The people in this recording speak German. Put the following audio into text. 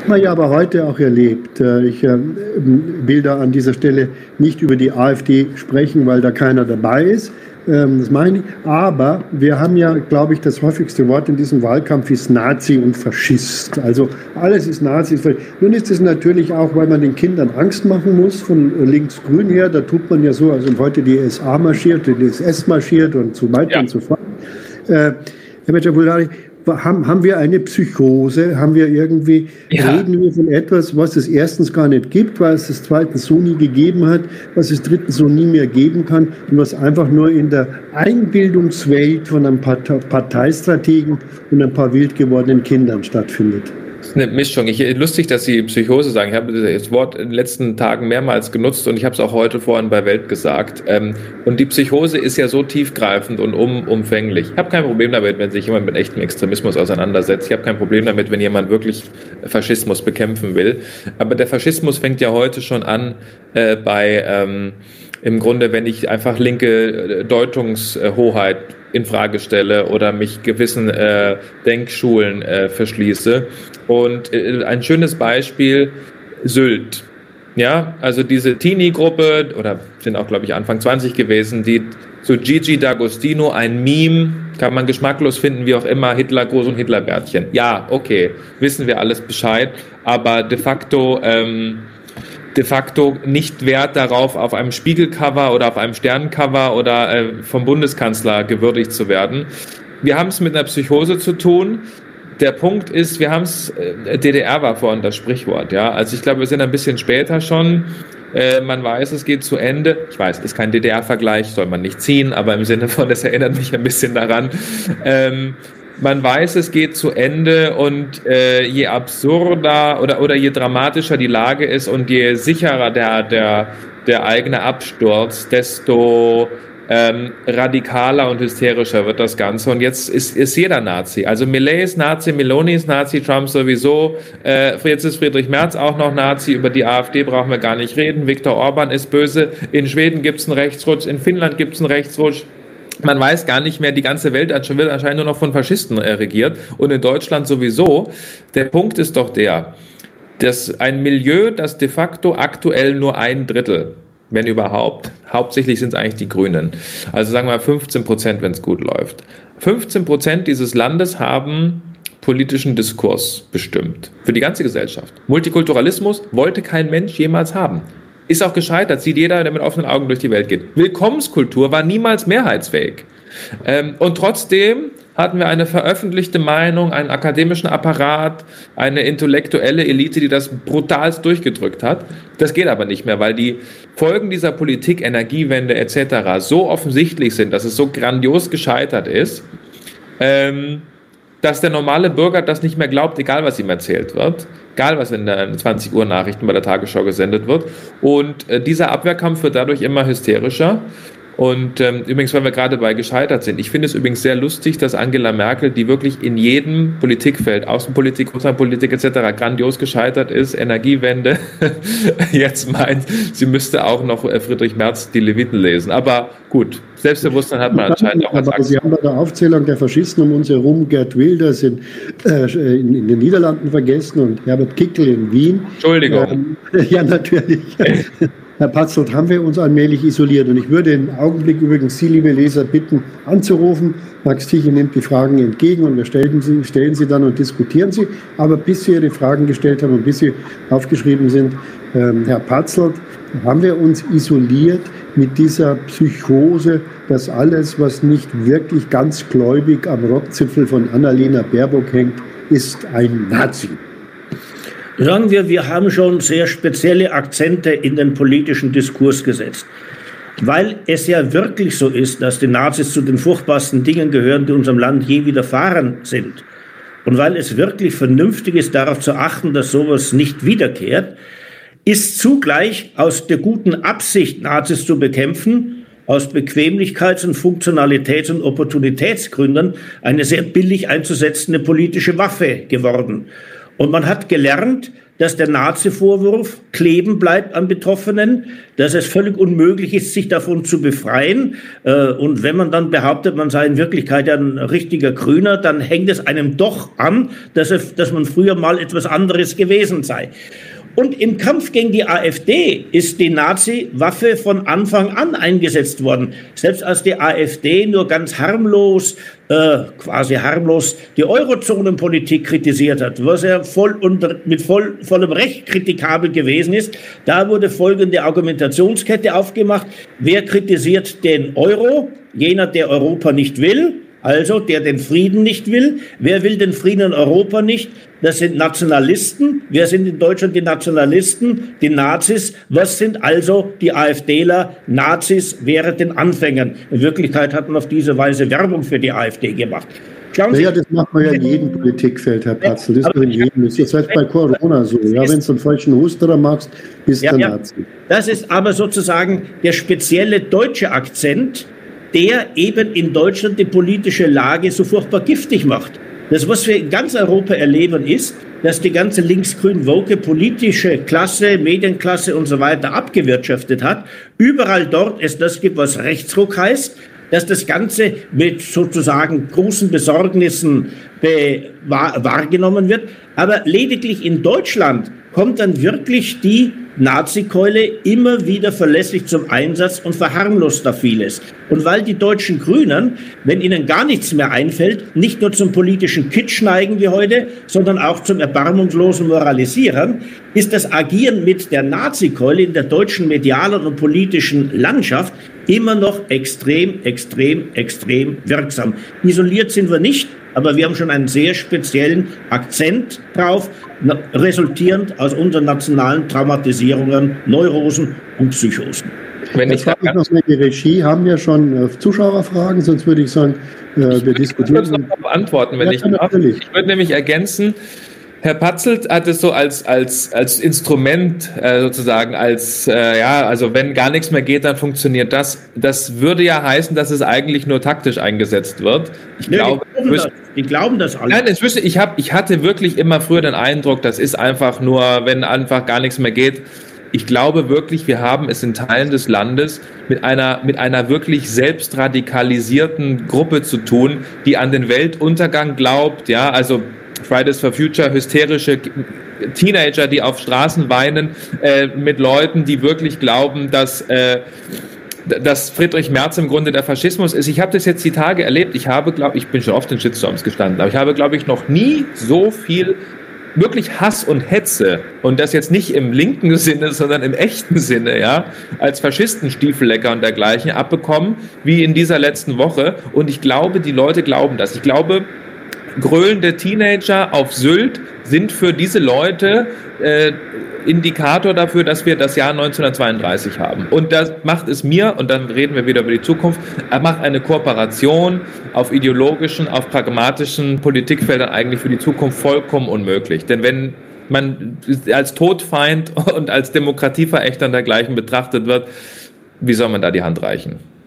man ja aber heute auch erlebt. Ich will da an dieser Stelle nicht über die AfD sprechen, weil da keiner dabei ist. Das meine ich nicht. Aber wir haben ja, glaube ich, das häufigste Wort in diesem Wahlkampf ist Nazi und Faschist. Also alles ist Nazi. Nun ist es natürlich auch, weil man den Kindern Angst machen muss, von links-grün her. Da tut man ja so, als ob heute die SA marschiert, die SS marschiert und so weiter und so fort. Herr Metzger-Boudari, haben wir eine Psychose? Haben wir irgendwie, reden wir von etwas, was es erstens gar nicht gibt, weil es das zweitens so nie gegeben hat, was es drittens so nie mehr geben kann und was einfach nur in der Einbildungswelt von ein paar Parteistrategen und ein paar wild gewordenen Kindern stattfindet? Das ist eine Mischung. Lustig, dass Sie Psychose sagen. Ich habe das Wort in den letzten Tagen mehrmals genutzt und ich habe es auch heute vorhin bei Welt gesagt. Und die Psychose ist ja so tiefgreifend und umfänglich. Ich habe kein Problem damit, wenn sich jemand mit echtem Extremismus auseinandersetzt. Ich habe kein Problem damit, wenn jemand wirklich Faschismus bekämpfen will. Aber der Faschismus fängt ja heute schon an im Grunde, wenn ich einfach linke Deutungshoheit in Frage stelle oder mich gewissen Denkschulen verschließe. Und ein schönes Beispiel, Sylt. Ja, also diese Teenie-Gruppe, oder sind auch, glaube ich, Anfang 20 gewesen, die zu Gigi D'Agostino, ein Meme, kann man geschmacklos finden, wie auch immer, Hitlergruß und Hitlerbärtchen. Ja, okay, wissen wir alles Bescheid, aber de facto nicht Wert darauf, auf einem Spiegelcover oder auf einem Sterncover oder vom Bundeskanzler gewürdigt zu werden. Wir haben es mit einer Psychose zu tun. Der Punkt ist, wir haben es, DDR war vorhin das Sprichwort, ja. Also ich glaube, wir sind ein bisschen später schon. Man weiß, es geht zu Ende. Ich weiß, ist kein DDR-Vergleich, soll man nicht ziehen, aber im Sinne von, das erinnert mich ein bisschen daran. Man weiß, es geht zu Ende und je absurder oder je dramatischer die Lage ist und je sicherer der eigene Absturz, desto radikaler und hysterischer wird das Ganze. Und jetzt ist jeder Nazi. Also Milei ist Nazi, Meloni ist Nazi, Trump sowieso. Jetzt ist Friedrich Merz auch noch Nazi. Über die AfD brauchen wir gar nicht reden. Viktor Orban ist böse. In Schweden gibt es einen Rechtsrutsch. In Finnland gibt es einen Rechtsrutsch. Man weiß gar nicht mehr, die ganze Welt wird anscheinend nur noch von Faschisten regiert. Und in Deutschland sowieso. Der Punkt ist doch dass ein Milieu, das de facto aktuell nur 1/3, wenn überhaupt, hauptsächlich sind es eigentlich die Grünen. Also sagen wir mal 15%, wenn es gut läuft. 15% dieses Landes haben politischen Diskurs bestimmt. Für die ganze Gesellschaft. Multikulturalismus wollte kein Mensch jemals haben. Ist auch gescheitert, sieht jeder, der mit offenen Augen durch die Welt geht. Willkommenskultur war niemals mehrheitsfähig. Und trotzdem hatten wir eine veröffentlichte Meinung, einen akademischen Apparat, eine intellektuelle Elite, die das brutalst durchgedrückt hat. Das geht aber nicht mehr, weil die Folgen dieser Politik, Energiewende etc. so offensichtlich sind, dass es so grandios gescheitert ist, dass der normale Bürger das nicht mehr glaubt, egal was ihm erzählt wird, egal was in den 20 Uhr Nachrichten bei der Tagesschau gesendet wird. Und dieser Abwehrkampf wird dadurch immer hysterischer. Und übrigens, weil wir gerade bei gescheitert sind, ich finde es übrigens sehr lustig, dass Angela Merkel, die wirklich in jedem Politikfeld, Außenpolitik, Russlandpolitik etc. grandios gescheitert ist, Energiewende, jetzt meint, sie müsste auch noch Friedrich Merz die Leviten lesen. Aber gut, Selbstbewusstsein hat man anscheinend auch als Achse. Sie haben bei der Aufzählung der Faschisten um uns herum Gerd Wilders in den Niederlanden vergessen und Herbert Kickl in Wien. Entschuldigung. Ja, natürlich. Herr Patzelt, haben wir uns allmählich isoliert. Und ich würde im Augenblick übrigens Sie, liebe Leser, bitten, anzurufen. Max Tichy nimmt die Fragen entgegen und wir stellen sie dann und diskutieren sie. Aber bis Sie Ihre Fragen gestellt haben und bis sie aufgeschrieben sind, Herr Patzelt, haben wir uns isoliert mit dieser Psychose, dass alles, was nicht wirklich ganz gläubig am Rockzipfel von Annalena Baerbock hängt, ist ein Nazi. Sagen wir haben schon sehr spezielle Akzente in den politischen Diskurs gesetzt. Weil es ja wirklich so ist, dass die Nazis zu den furchtbarsten Dingen gehören, die unserem Land je widerfahren sind. Und weil es wirklich vernünftig ist, darauf zu achten, dass sowas nicht wiederkehrt, ist zugleich aus der guten Absicht, Nazis zu bekämpfen, aus Bequemlichkeits- und Funktionalitäts- und Opportunitätsgründen eine sehr billig einzusetzende politische Waffe geworden. Und man hat gelernt, dass der Nazi-Vorwurf kleben bleibt an Betroffenen, dass es völlig unmöglich ist, sich davon zu befreien. Und wenn man dann behauptet, man sei in Wirklichkeit ein richtiger Grüner, dann hängt es einem doch an, dass man früher mal etwas anderes gewesen sei. Und im Kampf gegen die AfD ist die Nazi-Waffe von Anfang an eingesetzt worden. Selbst als die AfD nur ganz harmlos, quasi harmlos, die Eurozonenpolitik kritisiert hat, was ja mit vollem Recht kritikabel gewesen ist, da wurde folgende Argumentationskette aufgemacht. Wer kritisiert den Euro? Jener, der Europa nicht will. Also, der den Frieden nicht will. Wer will den Frieden in Europa nicht? Das sind Nationalisten. Wer sind in Deutschland die Nationalisten? Die Nazis. Was sind also die AfDler? Nazis während den Anfängern. In Wirklichkeit hat man auf diese Weise Werbung für die AfD gemacht. Ja, das macht man ja in jedem Politikfeld, Herr Patzel. Das ist in jedem. Das ist jetzt bei Corona so. Ja, wenn du einen falschen Husterer machst, bist du Nazi. Das ist aber sozusagen der spezielle deutsche Akzent, der eben in Deutschland die politische Lage so furchtbar giftig macht. Das, was wir in ganz Europa erleben, ist, dass die ganze linksgrün-woke politische Klasse, Medienklasse und so weiter abgewirtschaftet hat. Überall dort es das gibt, was Rechtsruck heißt, dass das Ganze mit sozusagen großen Besorgnissen wahrgenommen wird. Aber lediglich in Deutschland kommt dann wirklich die Nazikeule immer wieder verlässlich zum Einsatz und verharmlost da vieles. Und weil die deutschen Grünen, wenn ihnen gar nichts mehr einfällt, nicht nur zum politischen Kitsch neigen wie heute, sondern auch zum erbarmungslosen Moralisieren, ist das Agieren mit der Nazikeule in der deutschen medialen und politischen Landschaft immer noch extrem wirksam. Isoliert sind wir nicht, aber wir haben schon einen sehr speziellen Akzent drauf, resultierend aus unseren nationalen Traumatisierungen, Neurosen und Psychosen. Jetzt frage ich noch mal die Regie. Haben wir schon Zuschauerfragen? Sonst würde ich sagen, wir diskutieren. Ich würde noch beantworten, wenn ich darf. Ich würde nämlich ergänzen, Herr Patzel hat es so als Instrument sozusagen, also wenn gar nichts mehr geht, dann funktioniert das. Das würde ja heißen, dass es eigentlich nur taktisch eingesetzt wird. Die glauben das alle. Nein, ich hatte wirklich immer früher den Eindruck, das ist einfach nur, wenn einfach gar nichts mehr geht. Ich glaube wirklich, wir haben es in Teilen des Landes mit einer wirklich selbst radikalisierten Gruppe zu tun, die an den Weltuntergang glaubt, ja, also Fridays for Future, hysterische Teenager, die auf Straßen weinen, mit Leuten, die wirklich glauben, dass Friedrich Merz im Grunde der Faschismus ist. Ich habe das jetzt die Tage erlebt. Ich bin schon oft in Shitstorms gestanden, aber ich habe, glaube ich, noch nie so viel wirklich Hass und Hetze, und das jetzt nicht im linken Sinne, sondern im echten Sinne, ja, als Faschistenstiefellecker und dergleichen abbekommen, wie in dieser letzten Woche. Und ich glaube, die Leute glauben das. Ich glaube, gröhlende Teenager auf Sylt sind für diese Leute Indikator dafür, dass wir das Jahr 1932 haben. Und das macht es mir, und dann reden wir wieder über die Zukunft, macht eine Kooperation auf ideologischen, auf pragmatischen Politikfeldern eigentlich für die Zukunft vollkommen unmöglich. Denn wenn man als Todfeind und als Demokratieverächter und dergleichen betrachtet wird, wie soll man da die Hand reichen?